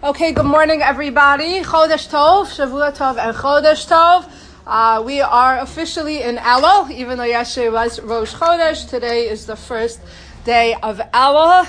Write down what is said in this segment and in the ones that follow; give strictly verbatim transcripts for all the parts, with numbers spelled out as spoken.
Okay, good morning, everybody. Chodesh Tov, Shavua Tov, and Chodesh Tov. Uh, we are officially in Elul, even though yesterday was Rosh Chodesh. Today is the first day of Elul.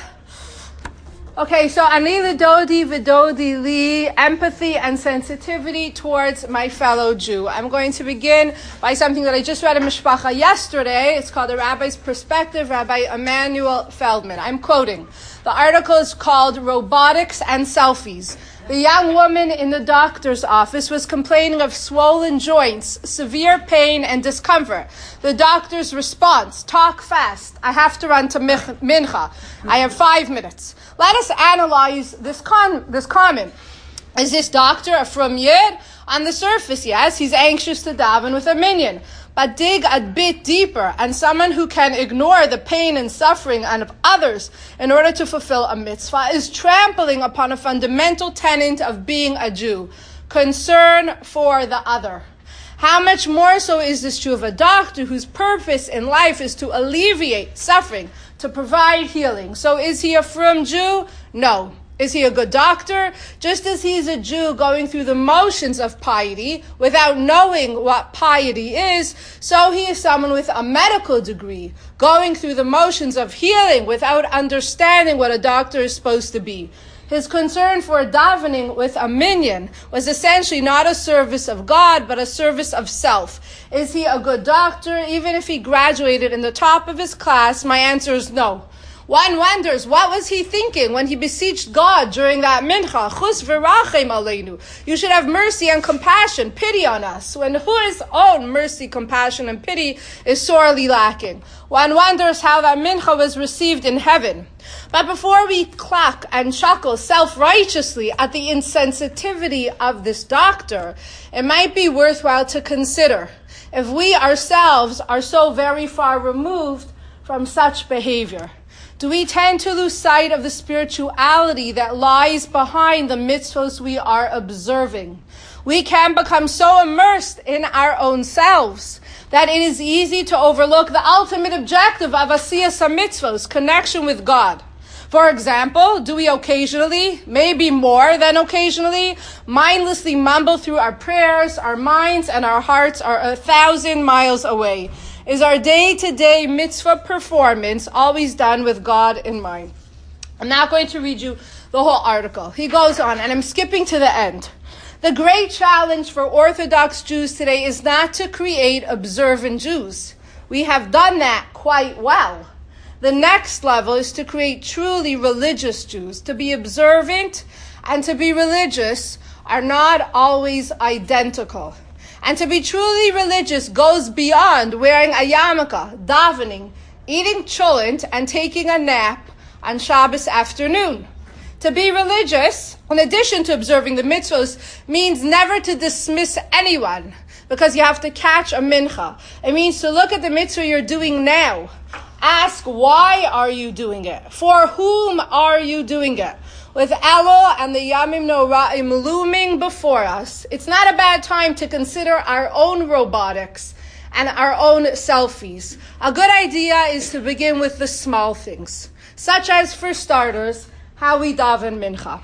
Okay, so ani l'dodi v'dodi li, empathy and sensitivity towards my fellow Jew. I'm going to begin by something that I just read in Mishpacha yesterday. It's called The Rabbi's Perspective, Rabbi Emanuel Feldman. I'm quoting. The article is called Robotics and Selfies. The young woman in the doctor's office was complaining of swollen joints, severe pain, and discomfort. The doctor's response: talk fast. I have to run to mincha. I have five minutes. Let us analyze this con- this comment. Is this doctor a frum yid? On the surface, yes, he's anxious to daven with a minyan. But dig a bit deeper, and someone who can ignore the pain and suffering of others in order to fulfill a mitzvah is trampling upon a fundamental tenet of being a Jew: concern for the other. How much more so is this true of a doctor whose purpose in life is to alleviate suffering, to provide healing? So is he a frum Jew? No. Is he a good doctor? Just as he's a Jew going through the motions of piety without knowing what piety is, so he is someone with a medical degree going through the motions of healing without understanding what a doctor is supposed to be. His concern for davening with a minyan was essentially not a service of God, but a service of self. Is he a good doctor? Even if he graduated in the top of his class, my answer is no. One wonders, what was he thinking when he beseeched God during that mincha? Chus v'rachem aleinu. You should have mercy and compassion, pity on us, when whose own mercy, compassion, and pity is sorely lacking. One wonders how that mincha was received in heaven. But before we clack and chuckle self-righteously at the insensitivity of this doctor, it might be worthwhile to consider if we ourselves are so very far removed from such behavior. Do we tend to lose sight of the spirituality that lies behind the mitzvos we are observing? We can become so immersed in our own selves that it is easy to overlook the ultimate objective of asiyas mitzvos, connection with God. For example, do we occasionally, maybe more than occasionally, mindlessly mumble through our prayers? Our minds and our hearts are a thousand miles away. Is our day-to-day mitzvah performance always done with God in mind? I'm not going to read you the whole article. He goes on, and I'm skipping to the end. The great challenge for Orthodox Jews today is not to create observant Jews. We have done that quite well. The next level is to create truly religious Jews. To be observant and to be religious are not always identical. And to be truly religious goes beyond wearing a yarmulke, davening, eating cholent, and taking a nap on Shabbos afternoon. To be religious, in addition to observing the mitzvos, means never to dismiss anyone, because you have to catch a mincha. It means to look at the mitzvah you're doing now. Ask, why are you doing it? For whom are you doing it? With Elul and the Yamim Noraim looming before us, it's not a bad time to consider our own robotics and our own selfies. A good idea is to begin with the small things, such as, for starters, how we daven mincha.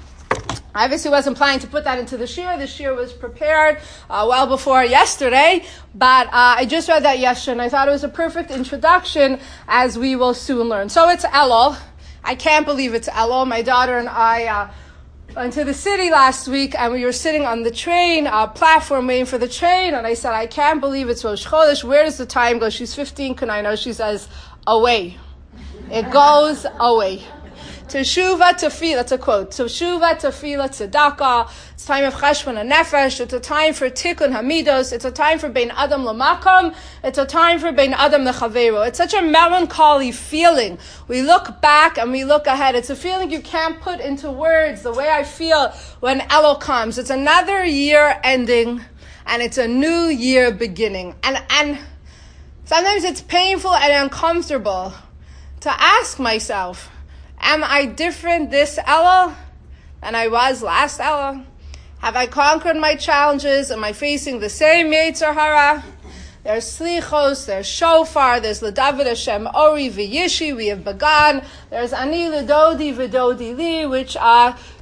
I obviously wasn't planning to put that into the shir. The shir was prepared uh, well before yesterday, but uh, I just read that yesterday, and I thought it was a perfect introduction, as we will soon learn. So it's Elul. I can't believe it's Elul. My daughter and I uh, went to the city last week, and we were sitting on the train uh, platform waiting for the train, and I said, I can't believe it's Rosh Chodesh. Where does the time go? She's fifteen, can I know? She says, away. It goes away. Teshuva tefillah, that's a quote. Teshuva tefillah tzedakah. It's time of cheshbon hanefesh. It's a time for tikkun hamidos. It's a time for bein adam lamakom. It's a time for bein adam lechavero. It's such a melancholy feeling. We look back and we look ahead. It's a feeling you can't put into words. The way I feel when Elul comes. It's another year ending, and it's a new year beginning. And and sometimes it's painful and uncomfortable to ask myself, am I different this Elul than I was last Elul? Have I conquered my challenges? Am I facing the same Yetzer Hara? There's Slichos, there's Shofar, there's L'David Hashem Ori V'Yishi, we have begun. There's Ani L'Dodi V'Dodi Li, which uh,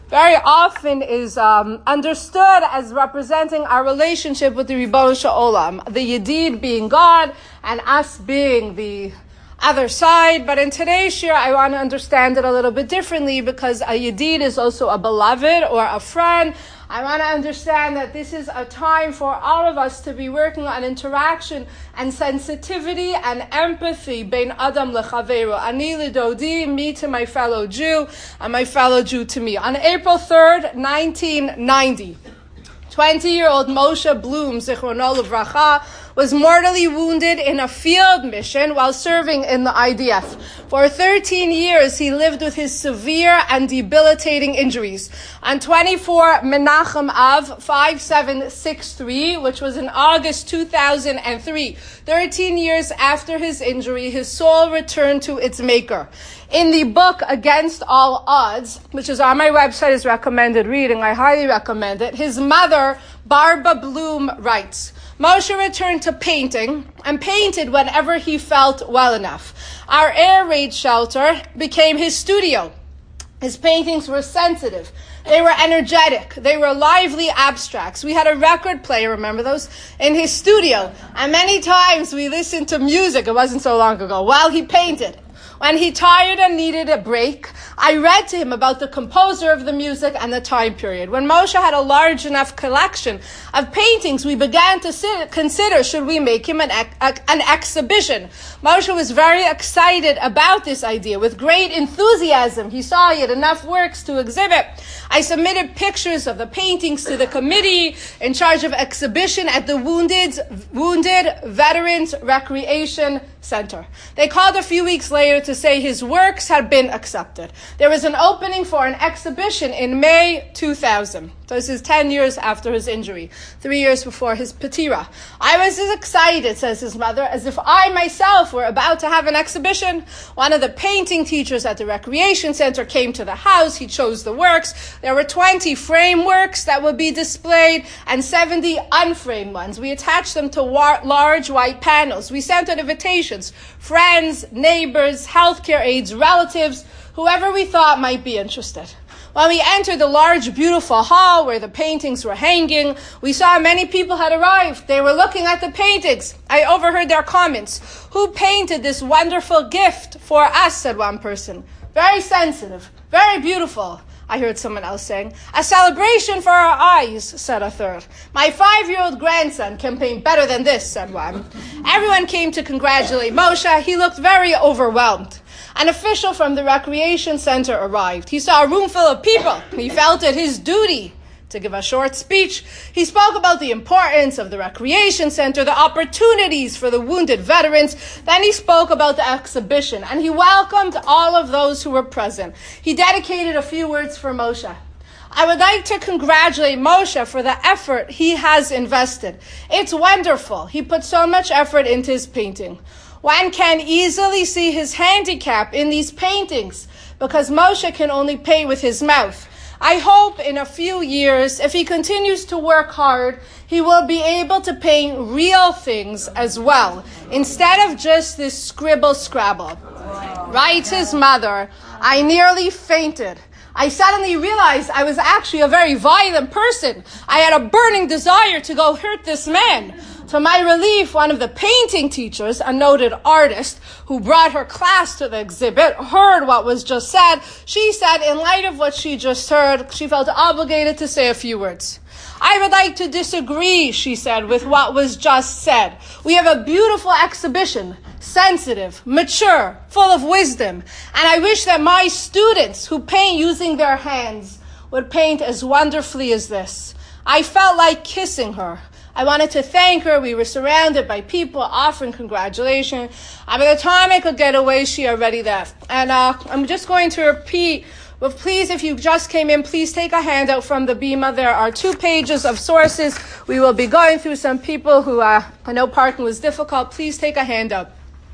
very often is um, understood as representing our relationship with the Ribbono Shel Olam, the Yedid being God and us being the other side. But in today's shir, I want to understand it a little bit differently, because a Yedid is also a beloved or a friend. I want to understand that this is a time for all of us to be working on interaction and sensitivity and empathy. Bein Adam lechaveru, ani lidodi, me to my fellow Jew, and my fellow Jew to me. On April third, nineteen ninety, twenty-year-old Moshe Bloom, zichrono livracha, was mortally wounded in a field mission while serving in the I D F. For thirteen years, he lived with his severe and debilitating injuries. On twenty-four Menachem Av five seven six three, which was in August two thousand three, thirteen years after his injury, his soul returned to its maker. In the book Against All Odds, which is on my website, is recommended reading, I highly recommend it, his mother, Barbara Bloom, writes, Moshe returned to painting and painted whenever he felt well enough. Our air raid shelter became his studio. His paintings were sensitive. They were energetic. They were lively abstracts. We had a record player, remember those, in his studio. And many times we listened to music, it wasn't so long ago, while he painted. When he tired and needed a break, I read to him about the composer of the music and the time period. When Moshe had a large enough collection of paintings, we began to sit, consider, should we make him an, an exhibition? Moshe was very excited about this idea. With great enthusiasm, he saw he had enough works to exhibit. I submitted pictures of the paintings to the committee in charge of exhibition at the Wounded, Wounded Veterans Recreation Center. They called a few weeks later to say his works had been accepted. There was an opening for an exhibition in May two thousand. So this is ten years after his injury, three years before his patira. I was as excited, says his mother, as if I myself were about to have an exhibition. One of the painting teachers at the recreation center came to the house. He chose the works. There were twenty frame works that would be displayed and seventy unframed ones. We attached them to war- large white panels. We sent out invitations, friends, neighbors, healthcare aides, relatives, whoever we thought might be interested. When we entered the large, beautiful hall where the paintings were hanging, we saw many people had arrived. They were looking at the paintings. I overheard their comments. Who painted this wonderful gift for us, said one person. Very sensitive, very beautiful, I heard someone else saying. A celebration for our eyes, said a third. My five-year-old grandson can paint better than this, said one. Everyone came to congratulate Moshe. He looked very overwhelmed. An official from the recreation center arrived. He saw a room full of people. He felt it his duty to give a short speech. He spoke about the importance of the recreation center, the opportunities for the wounded veterans. Then he spoke about the exhibition, and he welcomed all of those who were present. He dedicated a few words for Moshe. I would like to congratulate Moshe for the effort he has invested. It's wonderful. He put so much effort into his painting. One can easily see his handicap in these paintings because Moshe can only paint with his mouth. I hope in a few years, if he continues to work hard, he will be able to paint real things as well, instead of just this scribble-scrabble. Writes his mother, I nearly fainted. I suddenly realized I was actually a very violent person. I had a burning desire to go hurt this man. To my relief, one of the painting teachers, a noted artist who brought her class to the exhibit, heard what was just said. She said, in light of what she just heard, she felt obligated to say a few words. I would like to disagree, she said, with what was just said. We have a beautiful exhibition, sensitive, mature, full of wisdom, and I wish that my students who paint using their hands would paint as wonderfully as this. I felt like kissing her. I wanted to thank her. We were surrounded by people offering congratulations. And by the time I could get away, she already left. And uh, I'm just going to repeat, but please, if you just came in, please take a handout from the Bima. There are two pages of sources. We will be going through some people who, uh, I know parking was difficult. Please take a handout.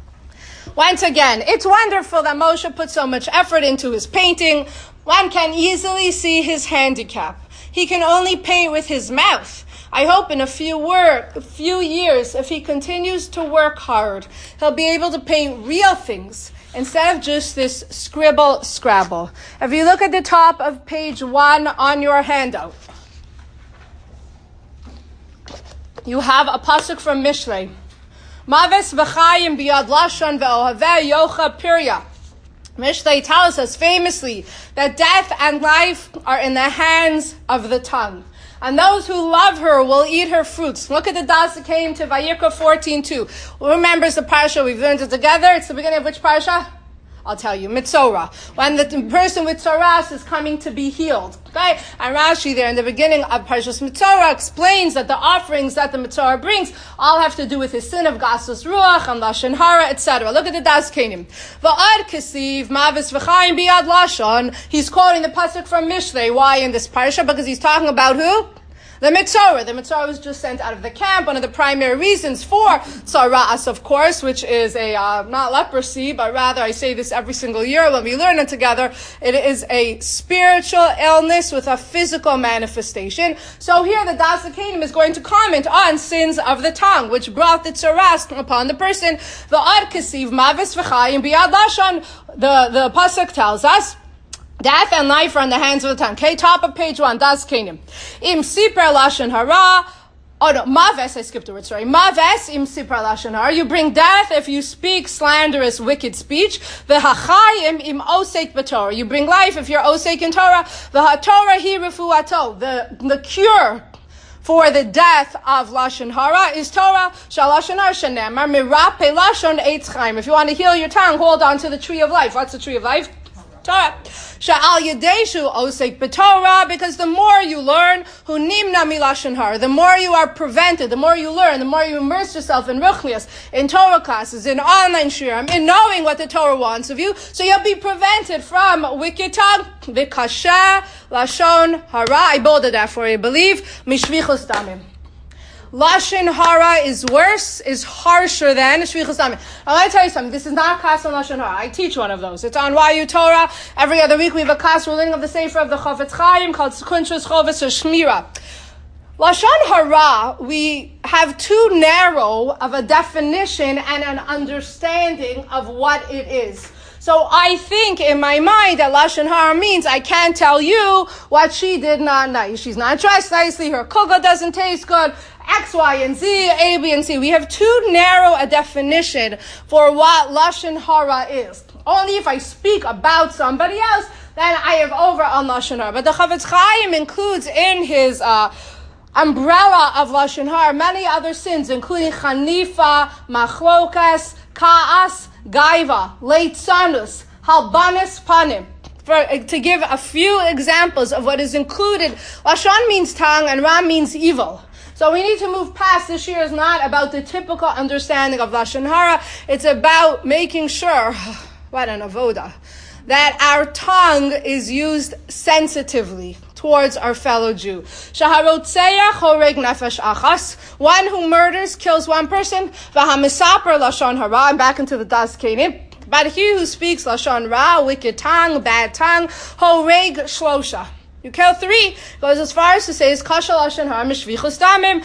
Once again, it's wonderful that Moshe put so much effort into his painting. One can easily see his handicap. He can only paint with his mouth. I hope in a few work, a few years, if he continues to work hard, he'll be able to paint real things instead of just this scribble scrabble. If you look at the top of page one on your handout, you have a pasuk from Mishlei. Maves v'chayim biyad lashon ve'ohaveh yocha pirya. Mishlei tells us famously that death and life are in the hands of the tongue. And those who love her will eat her fruits. Look at the das that came to Vayikra fourteen two. Who remembers the parsha? We've learned it together. It's the beginning of which parsha? I'll tell you, Mitzorah. When the person with tzaras is coming to be healed. Okay? And Rashi there in the beginning of Parshas Mitzorah explains that the offerings that the Mitzorah brings all have to do with his sin of Gasus Ruach and Lashon Hara, et cetera. Look at the Das Kenim. Va'ad kesiv mavis v'chayim biyad lashon. He's quoting the pasuk from Mishlei. Why in this parsha? Because he's talking about who? The Mitzorah. The Mitzorah was just sent out of the camp. One of the primary reasons for Tzaras, of course, which is a, uh, not leprosy, but rather, I say this every single year when we learn it together, it is a spiritual illness with a physical manifestation. So here the Das HaKedim is going to comment on sins of the tongue, which brought the Tzaras upon the person. The Ad Kesiv Mavis V'chayim Biyad Lashon, the, the Pasuk tells us, death and life are in the hands of the tongue. Okay, top of page one, Das Kenim. Im Sipra Lashon Hara. Oh no, Maves, I skipped a word, sorry. Maves im Sipra Lashon Hara. You bring death if you speak slanderous, wicked speech. V'hachayim im Osek b'Torah. You bring life if you're Osek in Torah. V'haTorah hi refuato. The, the cure for the death of Lashon Hara is Torah. Shalashon Hara shenemar mirape Lashon eitz chaim. If you want to heal your tongue, hold on to the tree of life. What's the tree of life? Torah. Sha'al yedeshu osek b'Torah, because the more you learn, hu nimna milashon hara, the more you are prevented, the more you learn, the more you immerse yourself in ruchnias, in Torah classes, in online shiurim, in knowing what the Torah wants of you, so you'll be prevented from wicked tongue. V'kasha lashon hara, I bolded that for you, believe, mishvichus damim. Lashon Hara is worse, is harsher than Shvichus Damim. I want to tell you something. This is not a class on Lashon Hara. I teach one of those. It's on Y U Torah. Every other week we have a class ruling of the Sefer of the Chofetz Chaim called Kunshus Chovetz or Shmira. Lashon Hara, we have too narrow of a definition and an understanding of what it is. So I think in my mind that Lashon Hara means I can't tell you what she did not nice. She's not dressed nicely, her kugel doesn't taste good, X, Y, and Z, A, B, and C. We have too narrow a definition for what Lashon Hara is. Only if I speak about somebody else, then I have over on Lashon Hara. But the Chofetz Chaim includes in his uh, umbrella of Lashon Hara many other sins, including Chanifa, Machlokas, Ka'as, Gaiva, Leitzanus, Halbanis Panim. For, to give a few examples of what is included, Lashon means tongue and Ra means evil. So we need to move past. This year is not about the typical understanding of Lashon Hara. It's about making sure, what an avoda, that our tongue is used sensitively towards our fellow Jew. Shaharotzeach horeg nefesh achas. One who murders kills one person. V'hamisaper Lashon Hara. I'm back into the Das Kenim. But he who speaks Lashon Ra, wicked tongue, bad tongue, horeg shlosha. You kill three. Goes as far as to say, is kasha lashon hara mishvichus damim,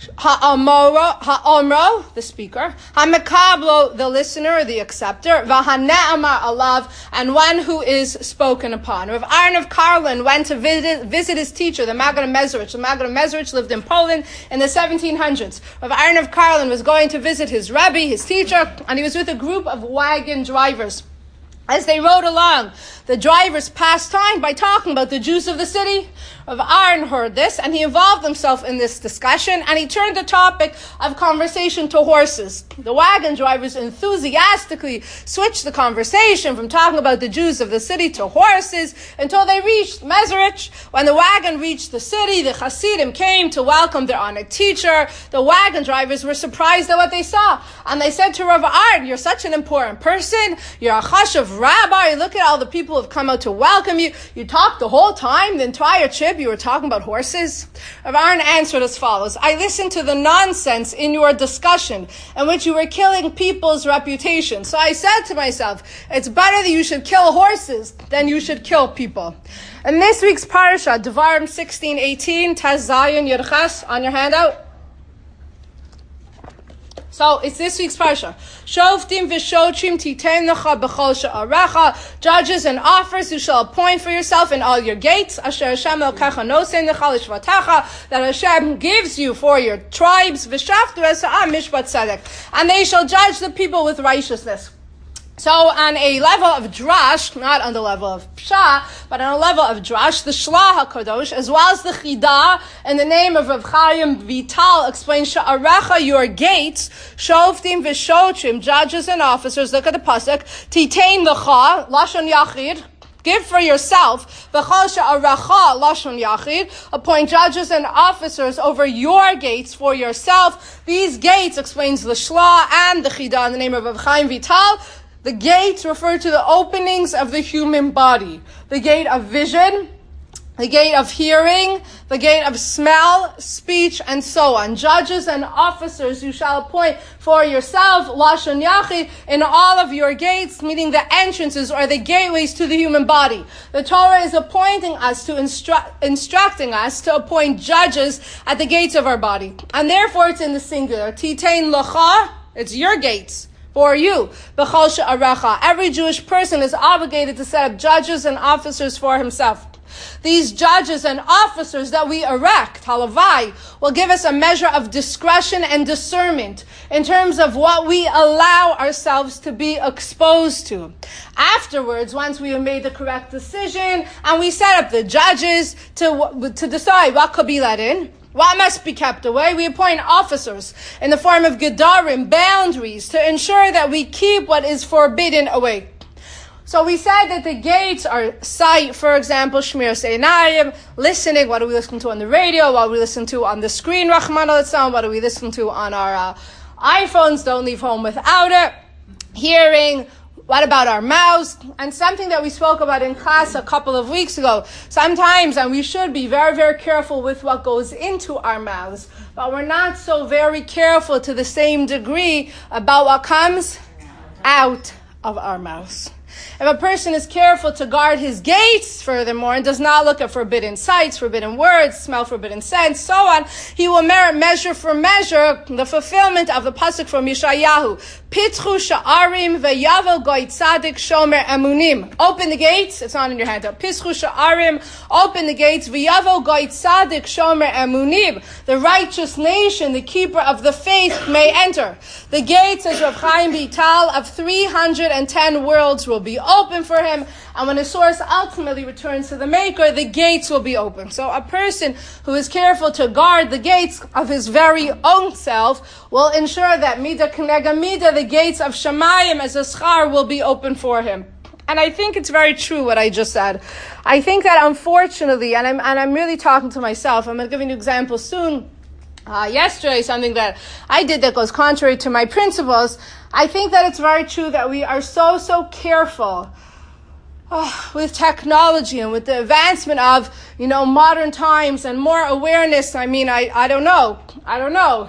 ha'omro, ha'omro, the speaker, ha'mekablo, the listener, the acceptor, v'hane'amar alav, and one who is spoken upon. Rav Aaron of Karlin went to visit, visit his teacher, the Maggid of Mezrich. The Maggid of Mezrich lived in Poland in the seventeen hundreds. Rav Aaron of Karlin was going to visit his Rebbe, his teacher, and he was with a group of wagon drivers. As they rode along, the drivers passed time by talking about the Jews of the city. Rav Aaron heard this, and he involved himself in this discussion, and he turned the topic of conversation to horses. The wagon drivers enthusiastically switched the conversation from talking about the Jews of the city to horses until they reached Mezrich. When the wagon reached the city, the Hasidim came to welcome their honored teacher. The wagon drivers were surprised at what they saw, and they said to Rav Aaron, "You're such an important person. You're a chashuv rabbi. Look at all the people who have come out to welcome you. You talked the whole time, the entire trip, you were talking about horses." Rav Aaron answered as follows: "I listened to the nonsense in your discussion in which you were killing people's reputation. So I said to myself, it's better that you should kill horses than you should kill people." In this week's parasha, Devarim sixteen eighteen, Tez Zayin Yerchas, on your handout. So it's this week's parsha. Shoftim v'shotrim titein lecha b'chol she'arecha. Judges and offers you shall appoint for yourself in all your gates. Asher Hashem Elokecha nosein lecha l'shvatecha. That Hashem gives you for your tribes. V'shaftu es ha'am mishpat tzedek. And they shall judge the people with righteousness. So on a level of drash, not on the level of psha, but on a level of drash, the Shlah HaKadosh, as well as the Chidah, in the name of Rav Chaim Vital, explains Sha'arecha, your gates, Shoftim v'shotrim, judges and officers, look at the pasuk, Titein lecha, Lashon Yachid, give for yourself, V'chol she'arecha, Lashon Yachid, appoint judges and officers over your gates for yourself. These gates, explains the Shlah and the Chidah, in the name of Rav Chaim Vital. The gates refer to the openings of the human body. The gate of vision, the gate of hearing, the gate of smell, speech, and so on. Judges and officers you shall appoint for yourself, Lashon Yachid, in all of your gates, meaning the entrances or the gateways to the human body. The Torah is appointing us to instru- instructing us to appoint judges at the gates of our body. And therefore it's in the singular. Titein lecha, it's your gates. For you, b'chol she'arecha. Every Jewish person is obligated to set up judges and officers for himself. These judges and officers that we erect, halavai, will give us a measure of discretion and discernment in terms of what we allow ourselves to be exposed to. Afterwards, once we have made the correct decision and we set up the judges to, to decide what could be let in, what must be kept away, we appoint officers in the form of gedarim, boundaries, to ensure that we keep what is forbidden away. So we said that the gates are sight, for example, shmiras einayim, listening, what do we listen to on the radio, what do we listen to on the screen, Rahman al-Islam, what do we listen to on our uh, iPhones, don't leave home without it, hearing. What about our mouths? And something that we spoke about in class a couple of weeks ago. Sometimes, and we should be very, very careful with what goes into our mouths, but we're not so very careful to the same degree about what comes out of our mouths. If a person is careful to guard his gates, furthermore, and does not look at forbidden sights, forbidden words, smell forbidden scents, so on, he will merit measure for measure the fulfillment of the pasuk from Yeshayahu. Pitchu sha'arim ve'yavel goy tzadik shomer emunim. Open the gates. It's not in your hand. Pitchu sha'arim. Open the gates. Ve'yavel goy tzadik shomer emunim. The righteous nation, the keeper of the faith, may enter. The gates, as Rav Chaim Vital, of three hundred ten worlds will be open for him, and when the source ultimately returns to the Maker, the gates will be open. So a person who is careful to guard the gates of his very own self will ensure that Mida Kenega Mida, the gates of Shemayim as a schar, will be open for him. And I think it's very true what I just said. I think that unfortunately, and I'm, and I'm really talking to myself, I'm going to give you an example soon. Uh, yesterday, something that I did that goes contrary to my principles. I think that it's very true that we are so, so careful oh, with technology and with the advancement of, you know, modern times and more awareness. I mean, I, I don't know. I don't know.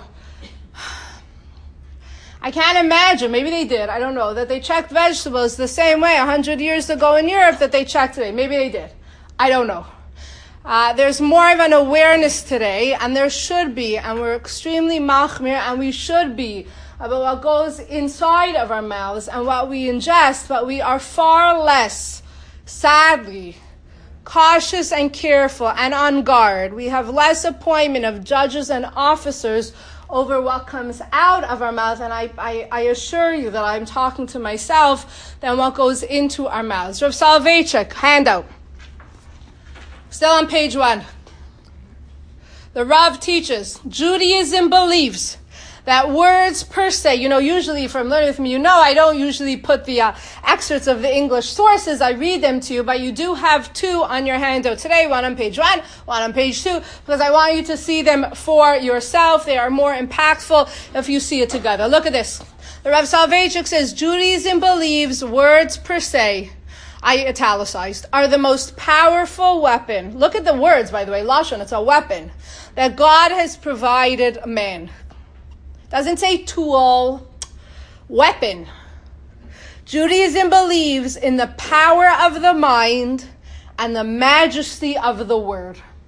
I can't imagine, maybe they did, I don't know, that they checked vegetables the same way a hundred years ago in Europe that they check today. Maybe they did. I don't know. Uh, there's more of an awareness today, and there should be, and we're extremely machmir, and we should be, about what goes inside of our mouths and what we ingest, but we are far less, sadly, cautious and careful and on guard. We have less appointment of judges and officers over what comes out of our mouth, and I, I, I assure you that I'm talking to myself than what goes into our mouths. Rav Soloveitchik, handout. Still on page one. The Rav teaches, Judaism believes that words per se, you know, usually from learning with me, you know, I don't usually put the uh, excerpts of the English sources. I read them to you, but you do have two on your handout today, one on page one, one on page two, because I want you to see them for yourself. They are more impactful if you see it together. Look at this. The Rav Soloveitchik says, Judaism believes words per se, I italicized, are the most powerful weapon. Look at the words, by the way, Lashon, it's a weapon that God has provided man. Doesn't say tool, weapon. Judaism believes in the power of the mind and the majesty of the word.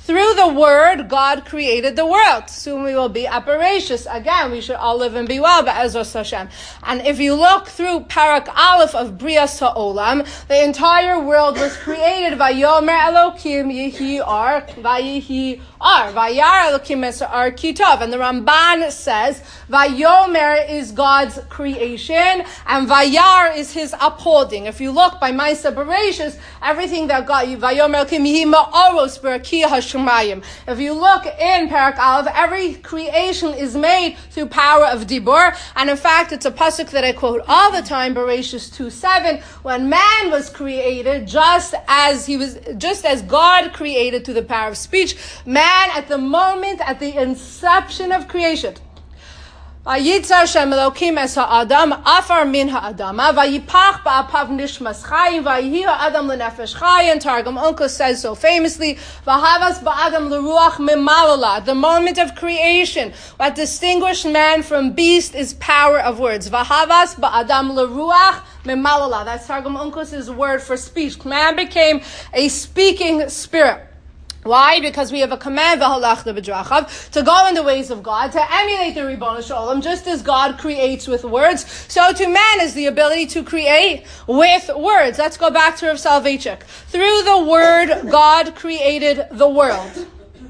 Through the word, God created the world. Soon we will be aperacious. Again, we should all live and be well, Be'ezras Hashem. And if you look through Parak Aleph of Brias Ha'olam, the entire world was created. Vayomer Elokim Yehi Ar, Vayehi Ar, Vayar Elokim Es Ar Kitov. And the Ramban says, Vayomer is God's creation, and Vayar is his upholding. If you look by Maisa Bereshis, everything that God, Vayomer Elokim Yehi Ma'oros Berakiyah Hashem. If you look in Parak Aleph, every creation is made through power of Dibur. And in fact, it's a pasuk that I quote all the time, Bereshis two seven, when man was created, just as he was, just as God created through the power of speech, man at the moment, at the inception of creation, Vayitzar Shem Elokim es ha'adam afar min ha'adama vayipach ba'apav nishmas chayim vayihi ha'adam lenefesh chayim. Targum Onkelos says so famously, Vahavas ba'adam l'ruach mimalala. The moment of creation, what distinguished man from beast is power of words. Vahavas ba'adam l'ruach mimalala. That's Targum Onkelos' word for speech. Man became a speaking spirit. Why? Because we have a command, v'halachta b'drachav, to go in the ways of God, to emulate the Ribono Shel Olam, just as God creates with words, so to man is the ability to create with words. Let's go back to Rav Soloveitchik. Through the word, God created the world.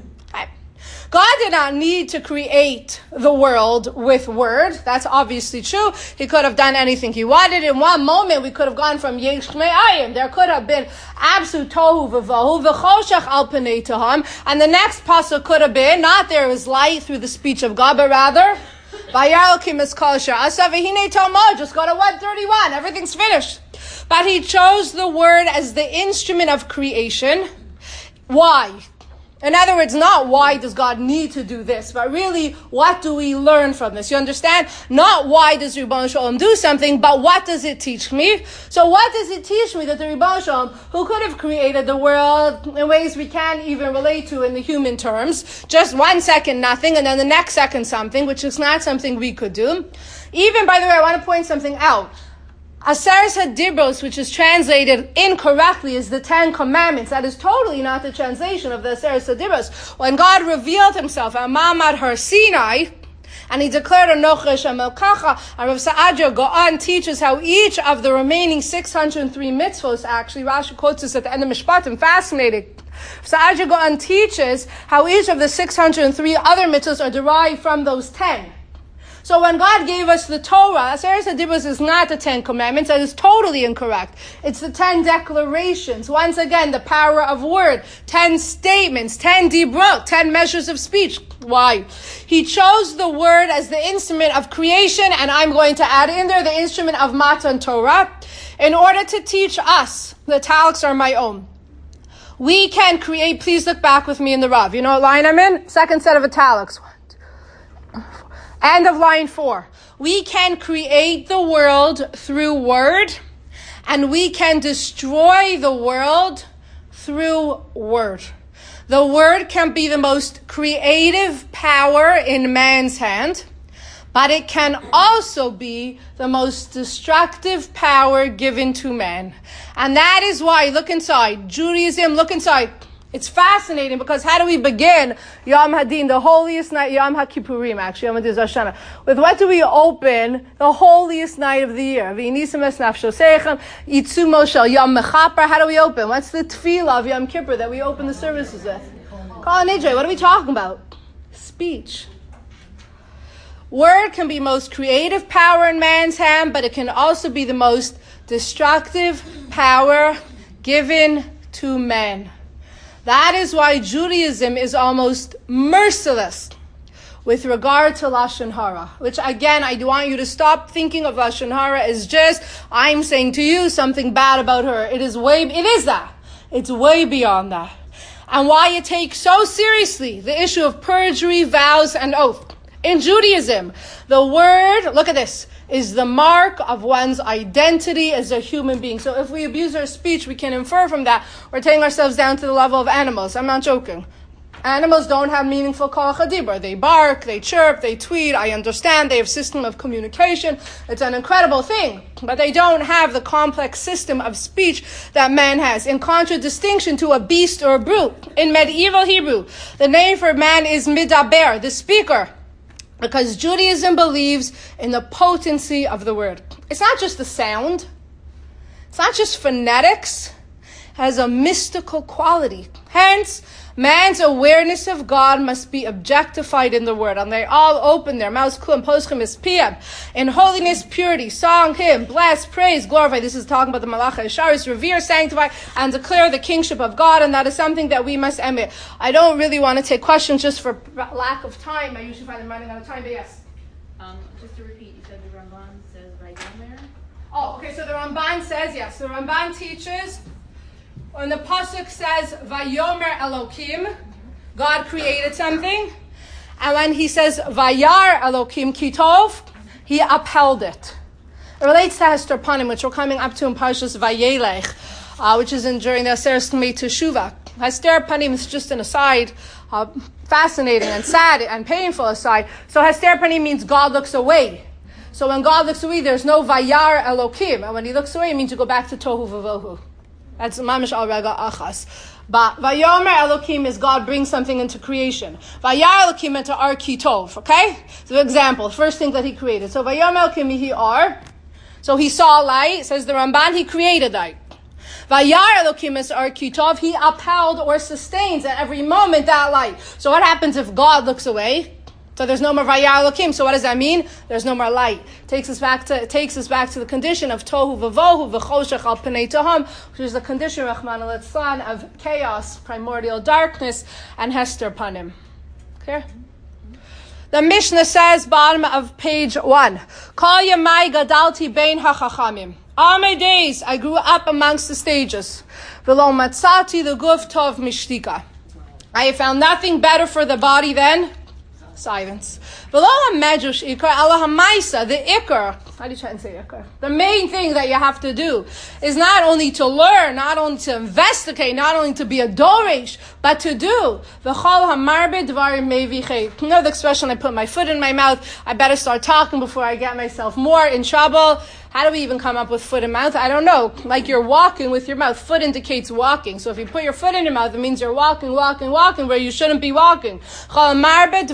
God did not need to create the world with word. That's obviously true. He could have done anything he wanted. In one moment, we could have gone from yesh me'ayim. There could have been absolute tohu v'vohu v'choshech al pnei teham. And the next pasuk could have been, not there is light through the speech of God, but rather, vayar Elokim es kol asher asa v'hinei tomo. Just go to one thirty-one. Everything's finished. But he chose the word as the instrument of creation. Why? In other words, not why does God need to do this, but really, what do we learn from this? You understand? Not why does Ribono Shel Olam do something, but what does it teach me? So what does it teach me that the Ribono Shel Olam, who could have created the world in ways we can't even relate to in the human terms, just one second nothing, and then the next second something, which is not something we could do. Even, by the way, I want to point something out. Aseres HaDibros, which is translated incorrectly, is the Ten Commandments. That is totally not the translation of the Aseres HaDibros. When God revealed himself at Ma'amad Har Sinai, and he declared Anochi Hashem Elkacha, and Rav Saadia Gaon teaches how each of the remaining six hundred three mitzvos, actually, Rashi quotes this at the end of Mishpatim, fascinating. Rav Saadia Gaon teaches how each of the six hundred three other mitzvos are derived from those ten. So when God gave us the Torah, Aseres HaDibros is not the Ten Commandments. That is totally incorrect. It's the Ten Declarations. Once again, the power of word. Ten statements. Ten dibrot. Ten measures of speech. Why? He chose the word as the instrument of creation, and I'm going to add in there the instrument of Matan Torah, in order to teach us. The italics are my own. We can create, please look back with me in the Rav. You know what line I'm in? Second set of italics. End of line four. We can create the world through word, and we can destroy the world through word. The word can be the most creative power in man's hand, but it can also be the most destructive power given to man. And that is why, look inside, Judaism, look inside. It's fascinating because how do we begin Yom Hadin, the holiest night, Yom HaKippurim, actually, Yom Hadin Zashana. With what do we open the holiest night of the year? V'yinisem es nafshosechem, yitzumo shel Yom Mechaper. How do we open? What's the tefillah of Yom Kippur that we open the services with? Kol Nidre, what are we talking about? Speech. Word can be most creative power in man's hand, but it can also be the most destructive power given to man. That is why Judaism is almost merciless with regard to Lashon Hara. Which again, I want you to stop thinking of Lashon Hara as just, I'm saying to you something bad about her. It is way, it is that. It's way beyond that. And why it takes so seriously the issue of perjury, vows, and oath. In Judaism, the word, look at this, is the mark of one's identity as a human being. So if we abuse our speech, we can infer from that we're taking ourselves down to the level of animals. I'm not joking. Animals don't have meaningful koach hadibur. They bark, they chirp, they tweet. I understand they have system of communication. It's an incredible thing. But they don't have the complex system of speech that man has. In contradistinction to a beast or a brute. In medieval Hebrew, the name for man is midaber, the speaker. Because Judaism believes in the potency of the word. It's not just the sound. It's not just phonetics. It has a mystical quality. Hence, man's awareness of God must be objectified in the word. And they all open their mouths, kulam poschim is piyam. In holiness, purity, song, hymn, bless, praise, glorify. This is talking about the malacha isharis, revere, sanctify, and declare the kingship of God. And that is something that we must emit. I don't really want to take questions just for lack of time. I usually find I'm running out of time, but yes. Um, just to repeat, you said the Ramban says Vayomer? Oh, okay, so the Ramban says, yes, the Ramban teaches, when the pasuk says, Vayomer Elokim, God created something, and when he says, Vayar Elokim Kitov, he upheld it. It relates to Hester Panim, which we're coming up to in Parshas Vayelech, uh, which is in during the Aseres Tmei Teshuvah. Hester Panim is just an aside, uh, fascinating and sad and painful aside. So Hester Panim means God looks away. So when God looks away, there's no Vayar Elokim, and when he looks away, it means you go back to Tohu Vavohu. That's mamish al rega achas. But Vayomer Elokim is God brings something into creation. Vayar Elokim into Ar Kitov. Okay? So example, first thing that he created. So Vayomer Elokim he Ar. So he saw light. Says the Ramban, he created light. Vayar Elokim is Ar Kitov. He upheld or sustains at every moment that light. So what happens if God looks away? So there's no more Vayar Elokim. So what does that mean? There's no more light. It takes us back to it takes us back to the condition of Tohu Vavohu v'choshech al pnei taham, which is the condition Rahman al Litzlan of chaos, primordial darkness, and Hester Panim. Clear? The Mishnah says, bottom of page one, Kol yamai gadalti bein hachachamim. All my days I grew up amongst the sages. V'lo matzati the guf tov mishtika. I have found nothing better for the body than silence. Below a medrash ikar Allah hamaisa, the ikar. How do you try and say ikar? The main thing that you have to do is not only to learn, not only to investigate, not only to be a doresh, but to do. V'chol hamarbe dvarim meviche. You know the expression, I put my foot in my mouth, I better start talking before I get myself more in trouble. How do we even come up with foot and mouth? I don't know. Like you're walking with your mouth. Foot indicates walking. So if you put your foot in your mouth, it means you're walking, walking, walking where you shouldn't be walking. And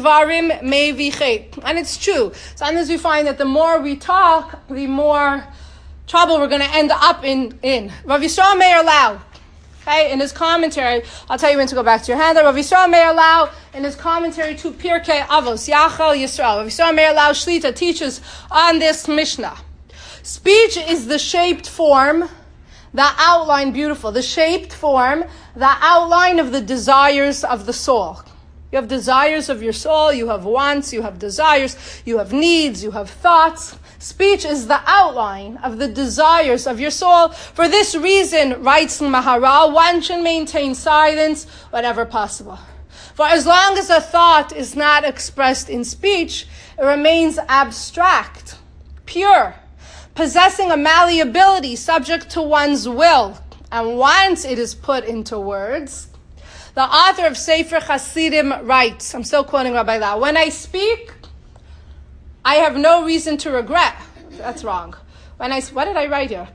it's true. Sometimes we find that the more we talk, the more trouble we're going to end up in. in. Rav Yisrael Meir Lau, okay, in his commentary, I'll tell you when to go back to your hand. Rav Yisrael Meir Lau, in his commentary to Pirkei Avos, Yachal Yisrael, Rav Yisrael Meir Lau Shlita teaches on this Mishnah. Speech is the shaped form, the outline, beautiful, the shaped form, the outline of the desires of the soul. You have desires of your soul, you have wants, you have desires, you have needs, you have thoughts. Speech is the outline of the desires of your soul. For this reason, writes Maharal, one should maintain silence whenever possible. For as long as a thought is not expressed in speech, it remains abstract, pure, possessing a malleability subject to one's will. And once it is put into words, the author of Sefer Hasidim writes, I'm still quoting Rabbi Lau, when I speak, I have no reason to regret. That's wrong. When I, what did I write here?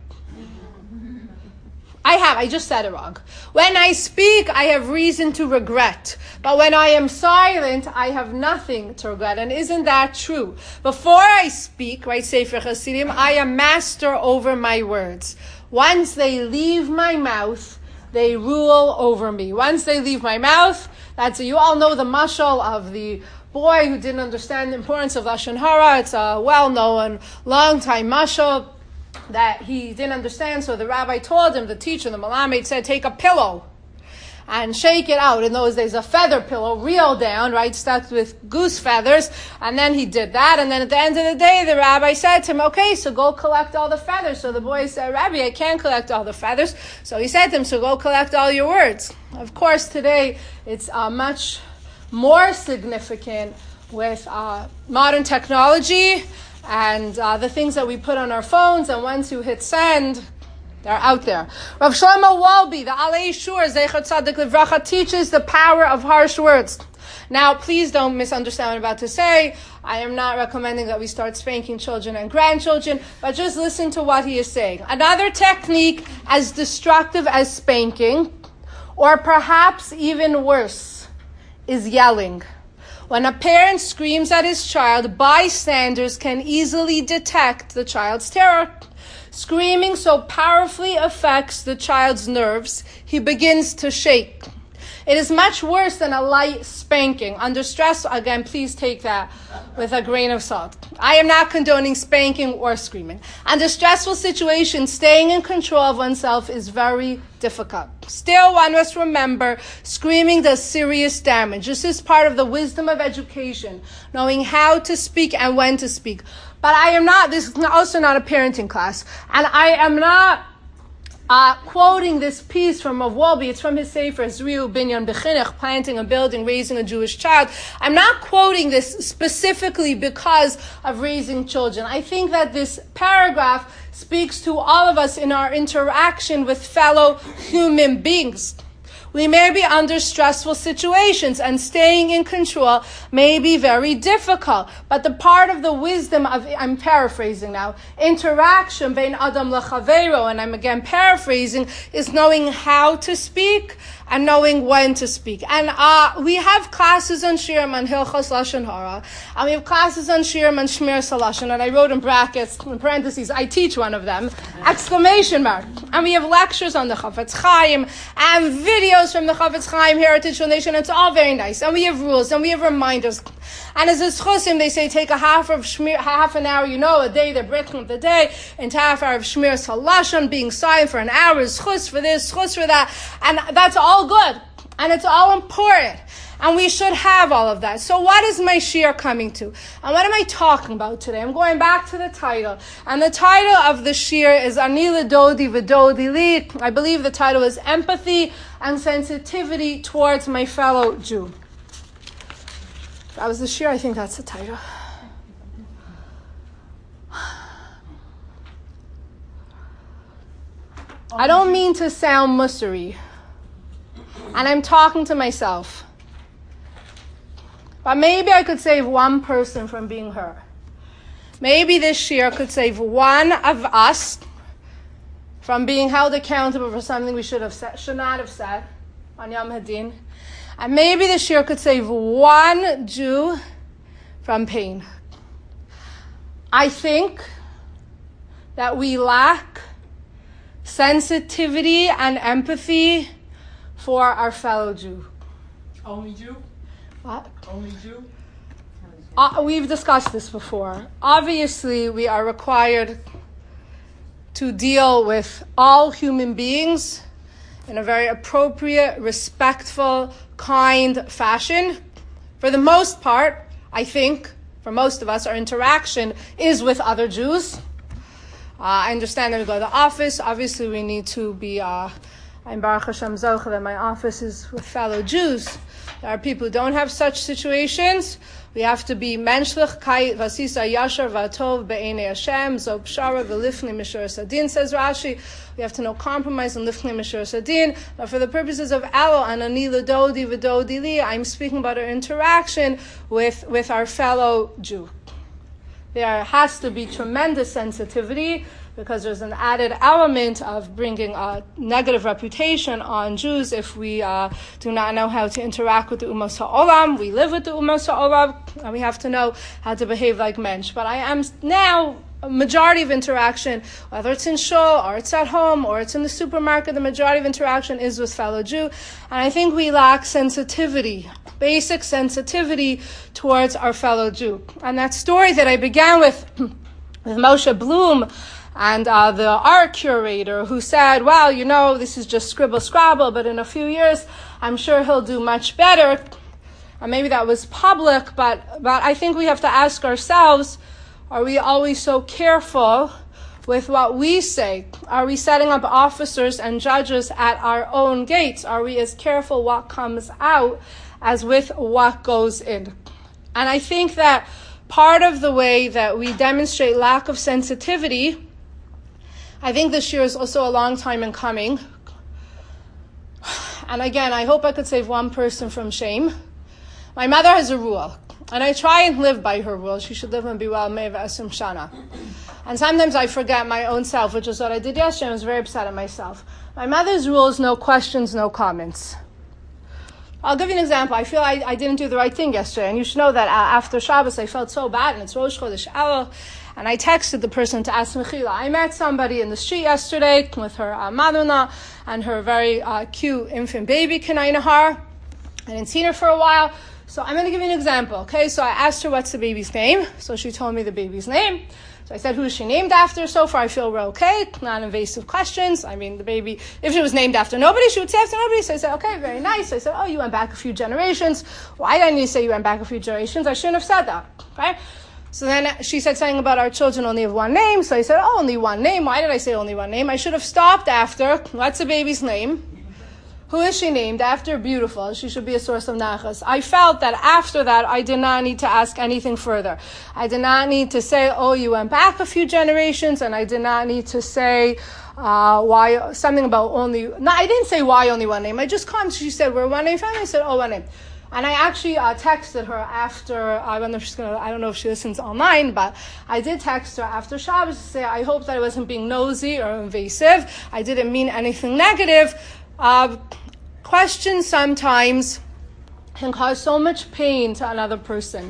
I have, I just said it wrong. When I speak, I have reason to regret. But when I am silent, I have nothing to regret. And isn't that true? Before I speak, right, Sefer Hasidim, I am master over my words. Once they leave my mouth, they rule over me. Once they leave my mouth, that's, you all know the mashal of the boy who didn't understand the importance of Lashon Hara. It's a well-known, long-time mashal that he didn't understand, so the rabbi told him, the teacher, the malamed said, take a pillow and shake it out. In those days, a feather pillow, real down, right, stuck with goose feathers, and then he did that, and then at the end of the day, the rabbi said to him, okay, so go collect all the feathers. So the boy said, Rabbi, I can't collect all the feathers. So he said to him, so go collect all your words. Of course, today, it's uh, much more significant with uh, modern technology, and uh, the things that we put on our phones, and once you hit send, They're out there. Rav Shlomo Wolbe, the Alei Shur, Zecher Tzadik Livracha, teaches the power of harsh words. Now, please don't misunderstand what I'm about to say. I am not recommending that we start spanking children and grandchildren, but just listen to what he is saying. Another technique as destructive as spanking, or perhaps even worse, is yelling. When a parent screams at his child, bystanders can easily detect the child's terror. Screaming so powerfully affects the child's nerves, he begins to shake. It is much worse than a light spanking. Under stress, again, please take that with a grain of salt. I am not condoning spanking or screaming. Under stressful situations, staying in control of oneself is very difficult. Still, one must remember, screaming does serious damage. This is part of the wisdom of education, knowing how to speak and when to speak. But I am not, this is also not a parenting class, and I am not Uh, quoting this piece from Rav Wolbe. It's from his Sefer, Zriu Binyan B'Chinuch, Planting a Building, Raising a Jewish Child. I'm not quoting this specifically because of raising children. I think that this paragraph speaks to all of us in our interaction with fellow human beings. We may be under stressful situations, and staying in control may be very difficult. But the part of the wisdom of, I'm paraphrasing now, interaction bein adam lechavero, and I'm again paraphrasing, is knowing how to speak and knowing when to speak. And uh, we have classes on Shirim on Hilchos Lashon Hara, and we have classes on Shirim on Shmir Salashon, and I wrote in brackets, in parentheses, I teach one of them, exclamation mark. And we have lectures on the Chafetz Chaim, and videos from the Chafetz Chaim Heritage Foundation. It's all very nice. And we have rules, and we have reminders. And as a Schusim, they say take a half of Shmir, half an hour, you know, a day, the breaking of the day, and half hour of Shmir Salashon, being silent for an hour, is Schus for this, Schus for that. And that's all good, and it's all important, and we should have all of that. So what is my shir coming to, and what am I talking about today? I'm going back to the title, and the title of the shir is Ani L'Dodi V'Dodi Li. I believe the title is Empathy and Sensitivity Towards My Fellow Jew. That was the shir. I think that's the title. I don't mean to sound mussery, and I'm talking to myself. But maybe I could save one person from being hurt. Maybe this year could save one of us from being held accountable for something we should have said, should not have said on Yom Hadin. And maybe this year could save one Jew from pain. I think that we lack sensitivity and empathy for our fellow Jew. Only Jew? What? Only Jew? Uh, we've discussed this before. Obviously, we are required to deal with all human beings in a very appropriate, respectful, kind fashion. For the most part, I think, for most of us, our interaction is with other Jews. Uh, I understand that we go to the office. Obviously, we need to be, uh, I'm Baruch Hashem Zocha, that my office is with fellow Jews. There are people who don't have such situations. We have to be menschlich, kai vasisa yashar vatov be'enei Hashem, zo pshara v'lifnei mishur sadin, says Rashi. We have to know compromise and lifnei mishur sadin. But for the purposes of Elul and ani l'dodi v'dodi li, I'm speaking about our interaction with, with our fellow Jew. There has to be tremendous sensitivity, because there's an added element of bringing a negative reputation on Jews if we uh, do not know how to interact with the Ummos HaOlam. We live with the Ummos HaOlam, and we have to know how to behave like mensch. But I am now, a majority of interaction, whether it's in shul, or it's at home, or it's in the supermarket, the majority of interaction is with fellow Jew. And I think we lack sensitivity, basic sensitivity towards our fellow Jew. And that story that I began with, with Moshe Bloom, and uh, the art curator who said, well, you know, this is just scribble scrabble, but in a few years, I'm sure he'll do much better. And maybe that was public, but, but I think we have to ask ourselves, are we always so careful with what we say? Are we setting up officers and judges at our own gates? Are we as careful what comes out as with what goes in? And I think that part of the way that we demonstrate lack of sensitivity, I think this year is also a long time in coming. And again, I hope I could save one person from shame. My mother has a rule, and I try and live by her rule. She should live and be well, meva esrim shana. And sometimes I forget my own self, which is what I did yesterday. I was very upset at myself. My mother's rule is no questions, no comments. I'll give you an example. I feel I, I didn't do the right thing yesterday, and you should know that uh, after Shabbos I felt so bad, and it's Rosh Chodesh Elul, and I texted the person to ask Mechila. I met somebody in the street yesterday with her uh, mother-in-law and her very uh, cute infant baby, Kanai Nahar. I didn't see her for a while, so I'm going to give you an example, okay? So I asked her what's the baby's name, so she told me the baby's name. So I said, who is she named after? So far, I feel we're okay. Non-invasive questions. I mean, the baby, if she was named after nobody, she would say after nobody. So I said, okay, very nice. So I said, oh, you went back a few generations. Why didn't you say you went back a few generations? I shouldn't have said that, okay? So then she said something about our children only have one name. So I said, oh, only one name. Why did I say only one name? I should have stopped after, what's the baby's name? Who is she named after? Beautiful. She should be a source of nachas. I felt that after that, I did not need to ask anything further. I did not need to say, oh, you went back a few generations, and I did not need to say uh, why something about only. No, I didn't say why only one name. I just commented. She said we're one name family. I said, oh, one name. And I actually uh, texted her after. I don't know if she's gonna. I don't know if she listens online, but I did text her after Shabbos to say I hope that I wasn't being nosy or invasive. I didn't mean anything negative. Uh, questions sometimes can cause so much pain to another person.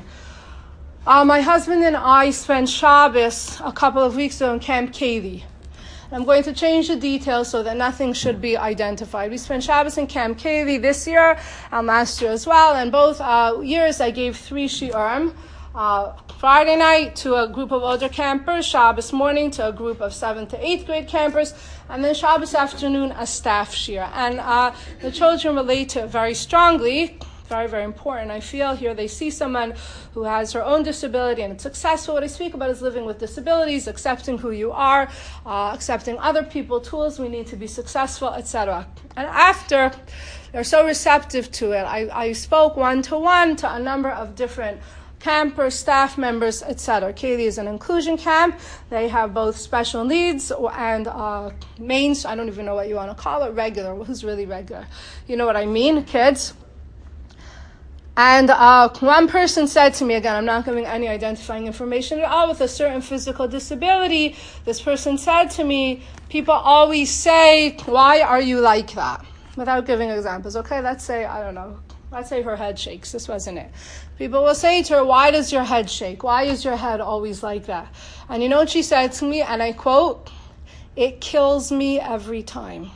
Uh, my husband and I spent Shabbos a couple of weeks ago in Camp Kaylee. I'm going to change the details so that nothing should be identified. We spent Shabbos in Camp Kaylee this year and last year as well. And both uh, years I gave three shiurim. Uh, Friday night to a group of older campers, Shabbos morning to a group of seventh to eighth grade campers, and then Shabbos afternoon a staff shir. And uh, the children relate to it very strongly. Very, very important. I feel here they see someone who has her own disability and it's successful. What I speak about is living with disabilities, accepting who you are, uh, accepting other people, tools we need to be successful, et cetera. And after, they're so receptive to it. I, I spoke one-to-one to a number of different campers, staff members, et cetera. Kaylee is an inclusion camp. They have both special needs and uh, mains. I don't even know what you want to call it. Regular. Who's really regular? You know what I mean? Kids. And uh, one person said to me, again, I'm not giving any identifying information at all, with a certain physical disability. This person said to me, people always say, why are you like that? Without giving examples. Okay, let's say, I don't know. Let's say her head shakes. This wasn't it. People will say to her, why does your head shake? Why is your head always like that? And you know what she said to me? And I quote, it kills me every time.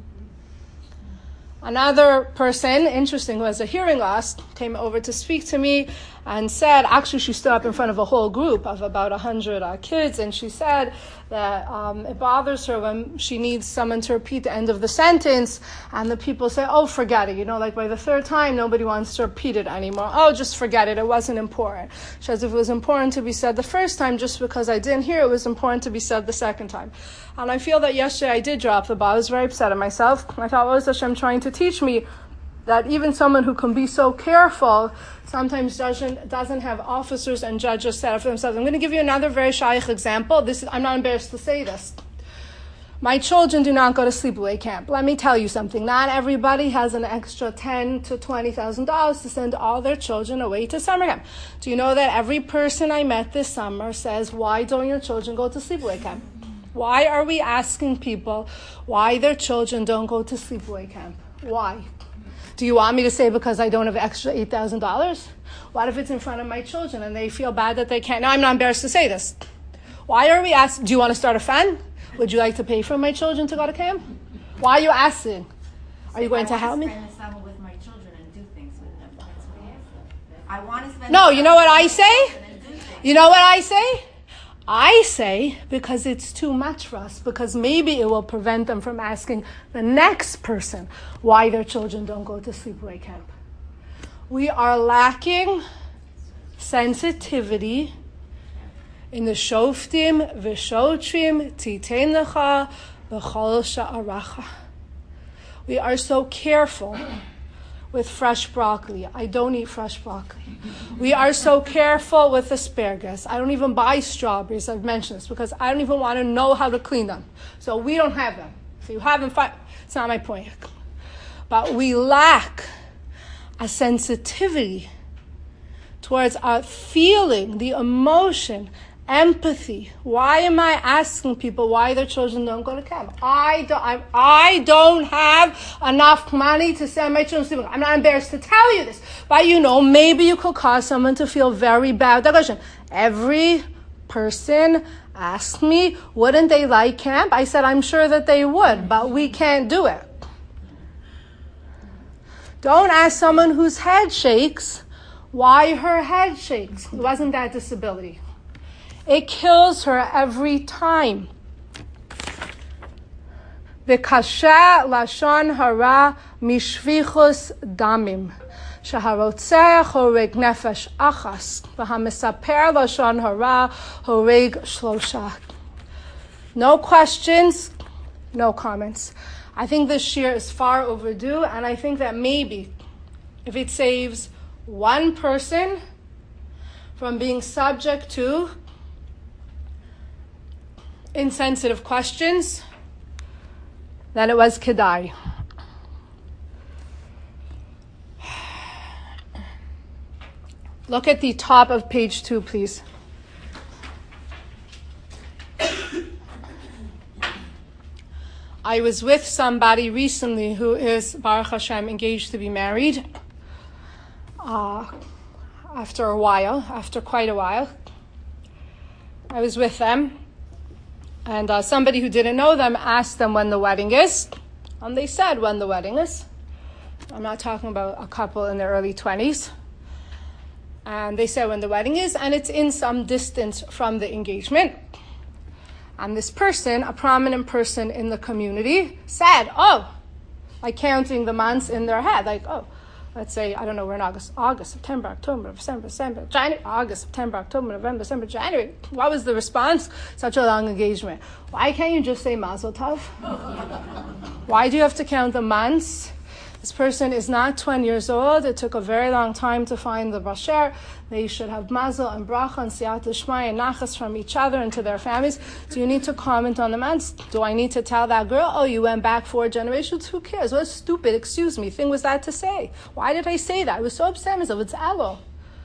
Another person, interesting, who has a hearing loss, came over to speak to me and said, actually she stood up in front of a whole group of about one hundred uh, kids, and she said that um, it bothers her when she needs someone to repeat the end of the sentence, and the people say, oh, forget it. You know, like by the third time, nobody wants to repeat it anymore. Oh, just forget it. It wasn't important. She says, if it was important to be said the first time, just because I didn't hear it, it was important to be said the second time. And I feel that yesterday I did drop the ball. I was very upset at myself. I thought, what was Hashem trying to teach me? That even someone who can be so careful sometimes doesn't doesn't have officers and judges set up for themselves. I'm going to give you another very shaykh example. This is, I'm not embarrassed to say this. My children do not go to sleepaway camp. Let me tell you something. Not everybody has an extra ten to twenty thousand dollars to send all their children away to summer camp. Do you know that every person I met this summer says, "Why don't your children go to sleepaway camp?" Why are we asking people why their children don't go to sleepaway camp? Why? Do you want me to say because I don't have extra eight thousand dollars? What if it's in front of my children and they feel bad that they can't? No, I'm not embarrassed to say this. Why are we asking? Do you want to start a fund? Would you like to pay for my children to go to camp? Why are you asking? Are you going to help me? I want to spend the summer with my children and do things with them. That's what I asked. I want to spend No, you know what I say? You know what I say? I say because it's too much for us, because maybe it will prevent them from asking the next person why their children don't go to sleepaway camp. We are lacking sensitivity in the shoftim v'shotrim titein lecha b'chol sha'aracha. We are so careful with fresh broccoli. I don't eat fresh broccoli. We are so careful with asparagus. I don't even buy strawberries. I've mentioned this because I don't even want to know how to clean them. So we don't have them. If you have them, fine. It's not my point. But we lack a sensitivity towards our feeling, the emotion, empathy. Why am I asking people why their children don't go to camp? I don't, I, I don't have enough money to send my children to camp. I'm not embarrassed to tell you this, but you know, maybe you could cause someone to feel very bad. That question. Every person asked me, wouldn't they like camp? I said, I'm sure that they would, but we can't do it. Don't ask someone whose head shakes why her head shakes. It wasn't that disability. It kills her every time. V'kasha lashon hara mishvichus damim. Shaharotzeach horeg nefesh achas. V'hamesaper lashon hara horeg shlosha. No questions, no comments. I think this shir is far overdue, and I think that maybe if it saves one person from being subject to insensitive questions, then it was Kedai. Look at the top of page two, please. I was with somebody recently who is, Baruch Hashem, engaged to be married. Uh, after a while, after quite a while, I was with them. And uh, somebody who didn't know them asked them when the wedding is. And they said when the wedding is. I'm not talking about a couple in their early twenties. And they said when the wedding is, and it's in some distance from the engagement. And this person, a prominent person in the community, said, oh, like counting the months in their head, like, oh, let's say, I don't know, we're in August, August, September, October, December, December, January, August, September, October, November, December, January. What was the response? Such a long engagement. Why can't you just say Mazel Tov? Why do you have to count the months? This person is not twenty years old. It took a very long time to find the Basher. They should have Mazel and Bracha and Siyat Shmai and Nachas from each other and to their families. Do you need to comment on the months? Do I need to tell that girl, oh, you went back four generations? Who cares? What a stupid, excuse me, thing was that to say? Why did I say that? I was so upset myself. It's Elul.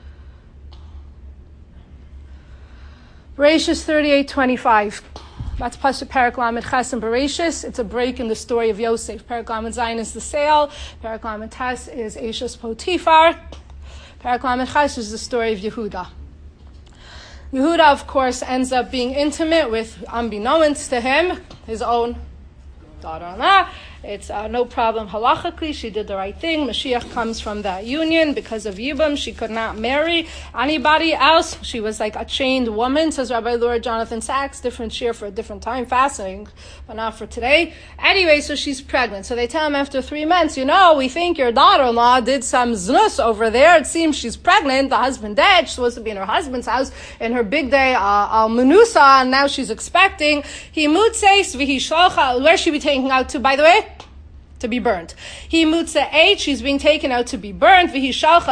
Bereshis thirty-eight twenty-five. That's Pasuk Perek Lamed Ches and Bereshis. It's a break in the story of Yosef. Perek Lamed Zayin is the sale. Perek Lamed Tes is Eishes Potifar. Perek Lamed Ches is the story of Yehuda. Yehuda, of course, ends up being intimate with, unbeknownst to him, his own daughter-in-law. It's uh, no problem halachically. She did the right thing. Mashiach comes from that union. Because of Yibam, she could not marry anybody else. She was like a chained woman, says Rabbi Lord Jonathan Sachs. Different shir for a different time. Fascinating, but not for today. Anyway, so she's pregnant. So they tell him after three months, you know, we think your daughter-in-law did some znus over there. It seems she's pregnant. The husband dead. She's supposed to be in her husband's house in her big day, uh, al menusa, and now she's expecting. He mutzeis v'hi shalcha. Where she be taken out to, by the way? To be burnt. He mutza eight, she's being taken out to be burnt. She sends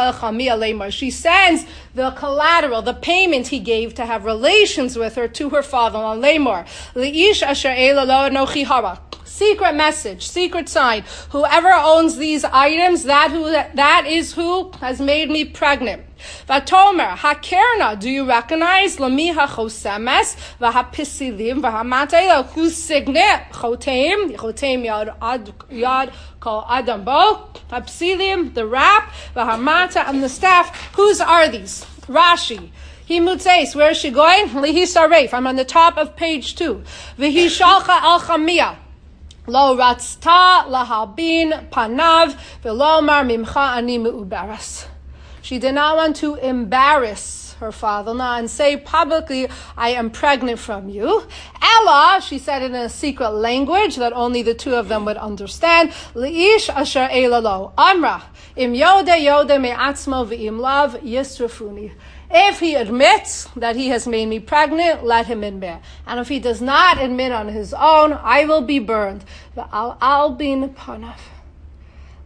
the collateral, the payment he gave to have relations with her to her father-in-law, Lamor. Secret message, secret sign. Whoever owns these items, that who that is who has made me pregnant. Vatomer, hakerna, do you recognize? Lami hachosemes, vahapisilim, vahamatela, whose signet? Chotem, chotem yad ad yad kol adam bo, hapsilim, the wrap, vahamata, and the staff. Whose are these? Rashi. He mutzeis, where is she going? Lihi saref. I'm on the top of page two. Vihi shalcha al chamia. Lo ratzta lahabin panav velomar mimcha ani meubaras. She did not want to embarrass her father-in-law and say publicly, I am pregnant from you. Ella, she said it in a secret language that only the two of them would understand. Leish asher elalo amra im yode yode me'atzmo v'im lav yisrafuni. If he admits that he has made me pregnant, let him admit. And if he does not admit on his own, I will be burned. The al albin panav.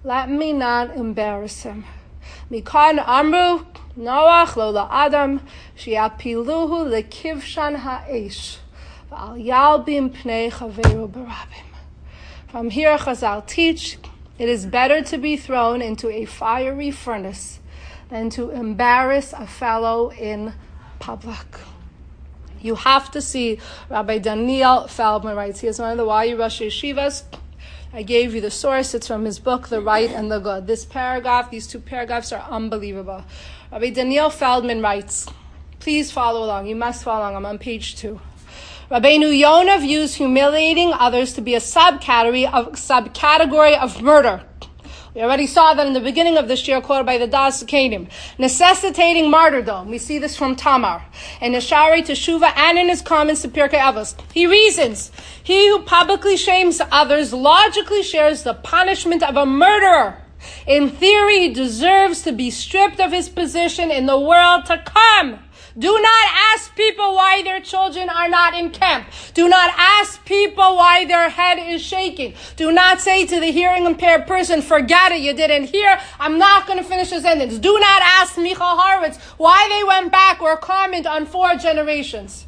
Let me not embarrass him. Mikan amru Noach lo la'adam she'apiluhu lekivshan ha'esh v'al yalbim pnei chaveru barabim. From here, Chazal teach, it is better to be thrown into a fiery furnace than to embarrass a fellow in public. You have to see, Rabbi Daniel Feldman writes, he is one of the Y U Rosh Yeshivas. I gave you the source. It's from his book, The Right and the Good. This paragraph, these two paragraphs are unbelievable. Rabbi Daniel Feldman writes, please follow along. You must follow along. I'm on page two. Rabbeinu Yonah views humiliating others to be a subcategory of, subcategory of murder. We already saw that in the beginning of this year, quoted by the Das Kedim, necessitating martyrdom. We see this from Tamar and Neshari Teshuvah and in his comments to Pirkei Avos. He reasons, he who publicly shames others logically shares the punishment of a murderer. In theory, he deserves to be stripped of his position in the world to come. Do not ask people why their children are not in camp. Do not ask people why their head is shaking. Do not say to the hearing impaired person, forget it, you didn't hear. I'm not going to finish the sentence. Do not ask Michal Horowitz why they went back or comment on four generations.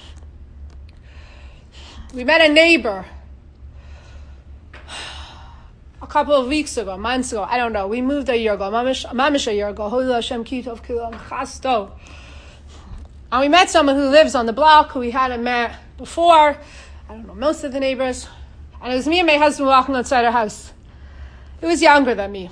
We met a neighbor a couple of weeks ago, months ago. I don't know. We moved a year ago. Mamish, mamish a year ago. Holy Hashem kitov kilam chasto. And we met someone who lives on the block who we hadn't met before. I don't know, most of the neighbors. And it was me and my husband walking outside our house. He was younger than me.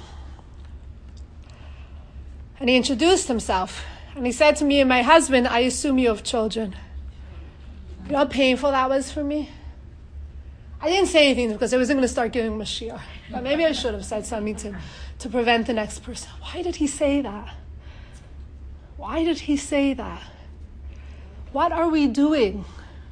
And he introduced himself. And he said to me and my husband, I assume you have children. You know how painful that was for me? I didn't say anything because I wasn't going to start giving him a shiur. But maybe I should have said something to, to prevent the next person. Why did he say that? Why did he say that? What are we doing?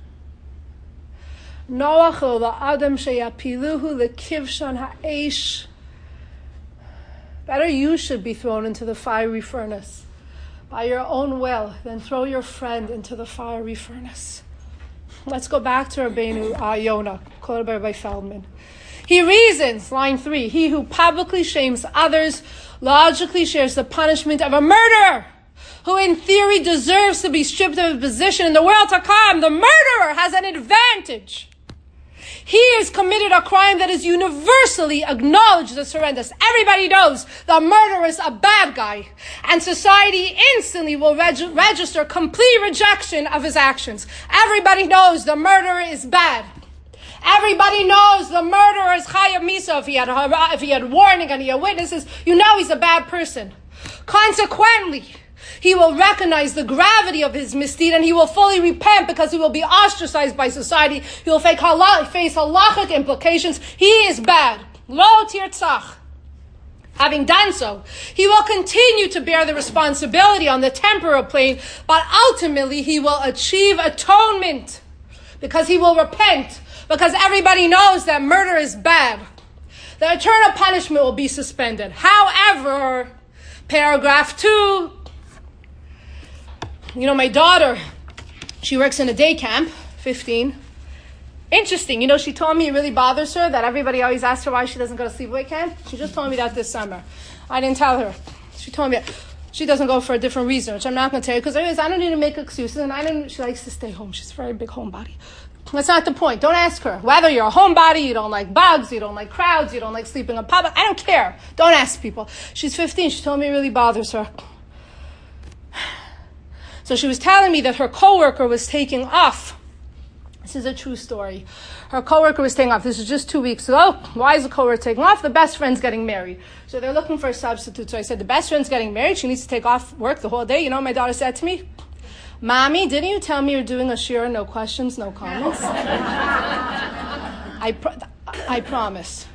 Noach lo la'adam she'yapiluhu lekivshan ha'esh. Better you should be thrown into the fiery furnace by your own will than throw your friend into the fiery furnace. Let's go back to Rabbeinu uh, Yonah, quoted by Rabbi Feldman. He reasons, line three, he who publicly shames others logically shares the punishment of a murderer, who in theory deserves to be stripped of his position in the world to come. The murderer has an advantage. He has committed a crime that is universally acknowledged as horrendous. Everybody knows the murderer is a bad guy. And society instantly will reg- register complete rejection of his actions. Everybody knows the murderer is bad. Everybody knows the murderer is chayav misa. If he had, if he had warning and he had witnesses, you know he's a bad person. Consequently, he will recognize the gravity of his misdeed and he will fully repent because he will be ostracized by society. He will face halachic implications. He is bad. Lo tirtzach. Having done so, he will continue to bear the responsibility on the temporal plane, but ultimately he will achieve atonement because he will repent, because everybody knows that murder is bad. The eternal punishment will be suspended. However, paragraph two, you know, my daughter, she works in a day camp, fifteen. Interesting. You know, she told me it really bothers her that everybody always asks her why she doesn't go to sleepaway camp. She just told me that this summer. I didn't tell her. She told me that she doesn't go for a different reason, which I'm not going to tell you because I don't need to make excuses, and I don't, she likes to stay home. She's a very big homebody. That's not the point. Don't ask her. Whether you're a homebody, you don't like bugs, you don't like crowds, you don't like sleeping in public, I don't care. Don't ask people. She's fifteen. She told me it really bothers her. So she was telling me that her coworker was taking off. This is a true story. Her coworker was taking off. This was just two weeks ago. Why is the coworker taking off? The best friend's getting married. So they're looking for a substitute. So I said, the best friend's getting married. She needs to take off work the whole day. You know what my daughter said to me? Mommy, didn't you tell me you're doing a shiur, no questions, no comments? I, pro- I promise.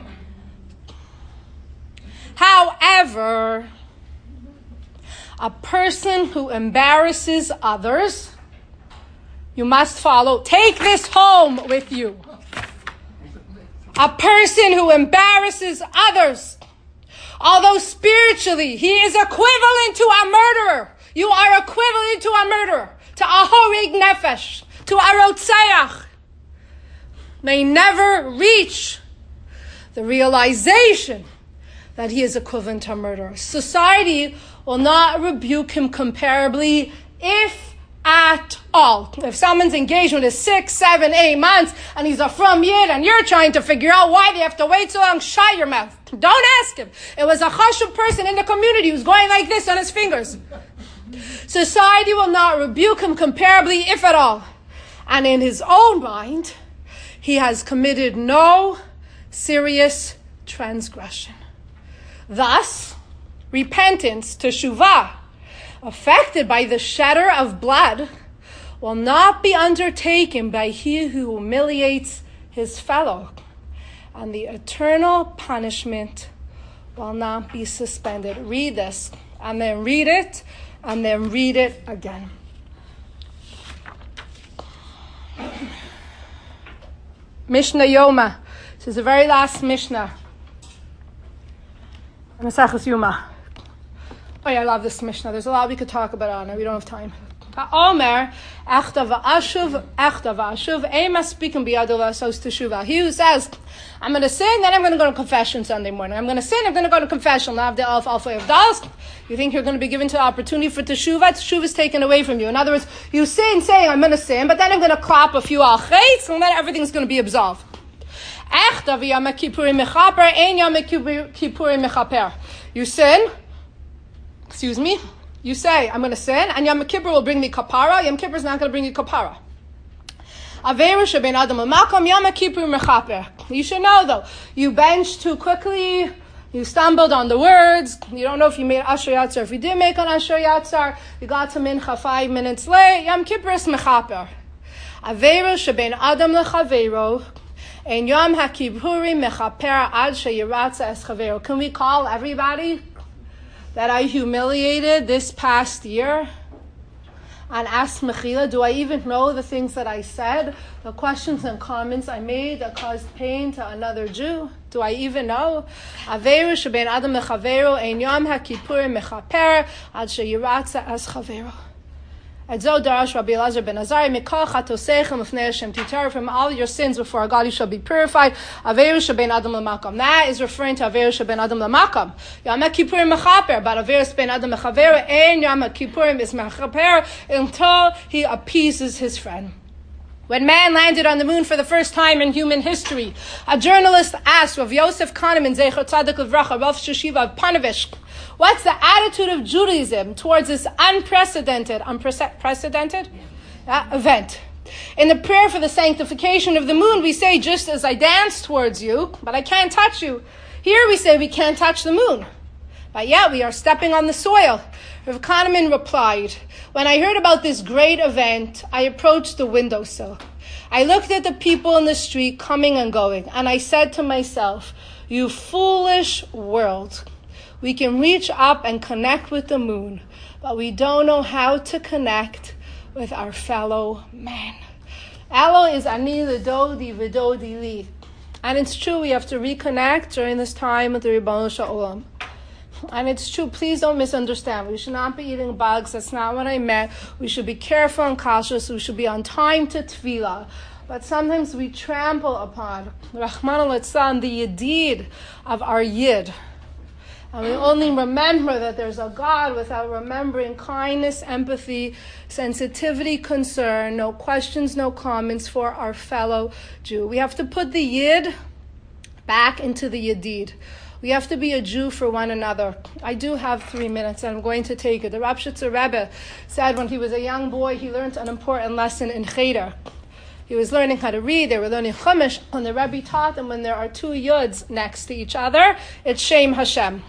However, a person who embarrasses others, you must follow. Take this home with you. A person who embarrasses others, although spiritually he is equivalent to a murderer. You are equivalent to a murderer, to a horig nefesh, to a rotzeach. May never reach the realization that he is equivalent to a murderer. Society will not rebuke him comparably, if at all. If someone's engagement is six, seven, eight months, and he's a from Yid, and you're trying to figure out why they have to wait so long, shut your mouth. Don't ask him. It was a chashuv person in the community who's going like this on his fingers. Society will not rebuke him comparably, if at all. And in his own mind, he has committed no serious transgression. Thus, repentance, teshuvah, affected by the shedder of blood, will not be undertaken by he who humiliates his fellow, and the eternal punishment will not be suspended. Read this, and then read it, and then read it again. Mishnah Yoma. This is the very last Mishnah. Maseches Yoma. Oh yeah, I love this Mishnah. There's a lot we could talk about on it. We don't have time. Omer, echta va'ashuv, echta va'ashuv, ema speaking biyadova sos teshuva. He who says, I'm going to sin, then I'm going to go to confession Sunday morning. I'm going to sin, I'm going to go to confession. Lav de alf alfa of das. You think you're going to be given to the opportunity for teshuva? Teshuva is taken away from you. In other words, you sin saying, I'm going to sin, but then I'm going to clap a few al chaitz, and then everything's going to be absolved. Echta v'yam kippurim mechaper, ein yam kippurim mechaper. You sin, excuse me, you say, I'm going to sin, and Yom Kippur will bring me kapara. Yom Kippur is not going to bring you kapara. You should know, though, you benched too quickly, you stumbled on the words, you don't know if you made Asher Yatzar. If you did make an Asher Yatzar, you got to Mincha five minutes late, Yom Kippur is mechaper. Averu sheben Adam lechaveru, and Yom HaKippurim mechaper ad sheyiratza es chaveru. Can we call everybody that I humiliated this past year and ask Mechila, do I even know the things that I said, the questions and comments I made that caused pain to another Jew? Do I even know? Averu sheben Adam lechaveru, ein yom haKippurim mechaper ad sheyiratza es chaveru. Edzo darash Rabbi Elazar ben Azari, mikol chatoseichem lefnei Hashem titaru, from all your sins before God you shall be purified. Averu sheben Adam lemakam. That is referring to Averu sheben Adam lemakam. Yom HaKippurim mechaper, but Averu sheben Adam lechaveru, ein Yom HaKippurim is mechaper, until he appeases his friend. When man landed on the moon for the first time in human history, a journalist asked Rav Yosef Kahneman, Zecher Tzadik Livracha, Rav Sheshiva of Panovich, what's the attitude of Judaism towards this unprecedented, unprecedented uh, event? In the prayer for the sanctification of the moon, we say, just as I dance towards you, but I can't touch you. Here we say we can't touch the moon. But yet we are stepping on the soil. Rav Kahneman replied, when I heard about this great event, I approached the windowsill. I looked at the people in the street coming and going, and I said to myself, you foolish world. We can reach up and connect with the moon, but we don't know how to connect with our fellow man. Elo is ani l'dodi v'dodi li. And it's true, we have to reconnect during this time with the Ribono Shel Olam. And it's true, please don't misunderstand. We should not be eating bugs. That's not what I meant. We should be careful and cautious. We should be on time to tefillah. But sometimes we trample upon, Rahman al-Litzan, the yedid of our yid. And we only remember that there's a God without remembering kindness, empathy, sensitivity, concern, no questions, no comments for our fellow Jew. We have to put the yid back into the yedid. We have to be a Jew for one another. I do have three minutes, and I'm going to take it. The Rapshitzer Rebbe said when he was a young boy, he learned an important lesson in Cheder. He was learning how to read. They were learning Chumash, and the Rebbe taught them when there are two Yuds next to each other, it's Shem Hashem.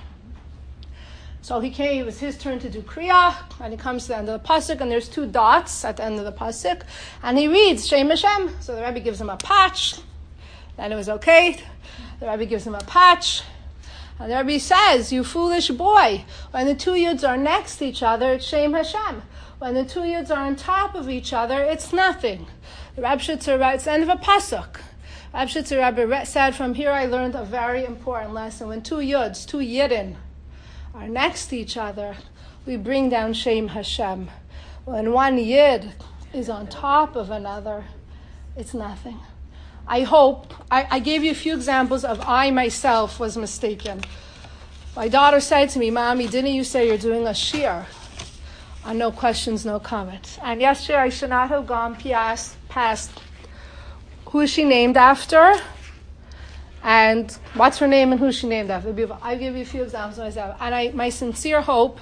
So he came, it was his turn to do Kriyah, and he comes to the end of the Pasuk, and there's two dots at the end of the Pasuk, and he reads Shem Hashem. So the Rebbe gives him a patch, then it was okay. The Rebbe gives him a patch, and the Rebbe says, you foolish boy, when the two Yuds are next to each other, it's Shem Hashem. When the two Yuds are on top of each other, it's nothing. The Reb Shitzer Rebbe, it's the end of a Pasuk. Reb Shitzer Rebbe said, from here I learned a very important lesson. When two Yuds, two Yidden, are next to each other, we bring down Shem Hashem. When one Yid is on top of another, it's nothing. I hope, I, I gave you a few examples of I myself was mistaken. My daughter said to me, Mommy, didn't you say you're doing a shir on no questions, no comments? And yesterday I should not have gone past, past who is she named after and what's her name and who she named after. I'll give you a few examples myself. And I, my sincere hope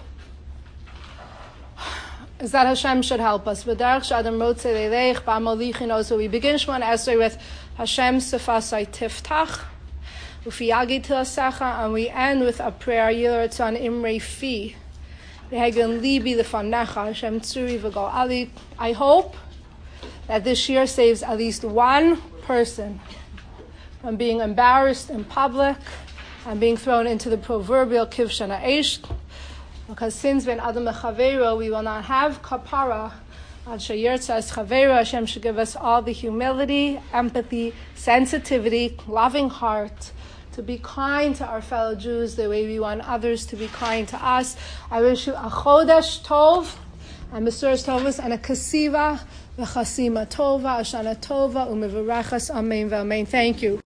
is that Hashem should help us. So we begin Shemona Esrei with Hashem Sefasai Tiftach, Ufiyagi Tilasecha, and we end with a prayer, Yiratzon Imrei Fi, V'hegen Libi Lefanecha, Hashem Tzuri V'go Ali. I hope that this year saves at least one person from being embarrassed in public and being thrown into the proverbial Kivshana Eish. Because since when Adam Chavero, we will not have kapara. Ad Sheyirtzas Chavero, Hashem should give us all the humility, empathy, sensitivity, loving heart, to be kind to our fellow Jews the way we want others to be kind to us. I wish you a Chodesh Tov, and Mesuras Tovos, and a Kasiva, v'chasima Tova, Ashana Tova, u'mevarachas, Amen v'Amen. Thank you.